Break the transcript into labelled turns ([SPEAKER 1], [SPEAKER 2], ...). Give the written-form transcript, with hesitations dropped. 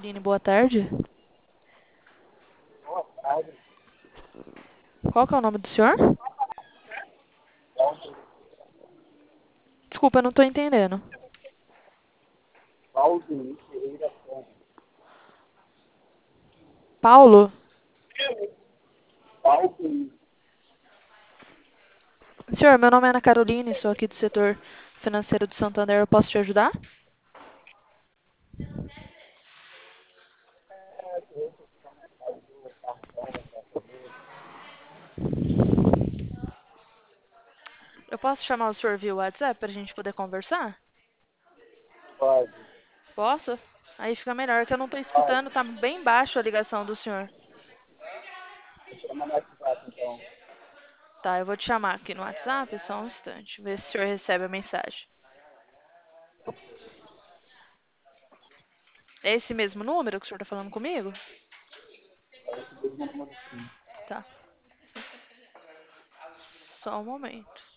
[SPEAKER 1] Caroline, boa tarde.
[SPEAKER 2] Boa tarde,
[SPEAKER 1] Qual que é o nome do senhor?
[SPEAKER 2] Paulo,
[SPEAKER 1] Desculpa, eu não tô entendendo.
[SPEAKER 2] Paulo Ferreira Santos.
[SPEAKER 1] Paulo?
[SPEAKER 2] Paulo Ferreira.
[SPEAKER 1] Senhor, meu nome é Ana Caroline, sou aqui do setor financeiro do Santander. Eu posso te ajudar? Eu posso chamar o senhor via WhatsApp pra gente poder conversar?
[SPEAKER 2] Pode,
[SPEAKER 1] Posso? Aí fica melhor, que eu não tô
[SPEAKER 2] pode.
[SPEAKER 1] escutando, tá bem baixo a ligação do senhor.
[SPEAKER 2] Me chama no WhatsApp, então.
[SPEAKER 1] Tá, eu vou te chamar aqui no WhatsApp, só um instante. Ver se o senhor recebe a mensagem. É esse mesmo número que o senhor tá falando comigo?
[SPEAKER 2] É esse mesmo número sim.
[SPEAKER 1] Tá, só um momento.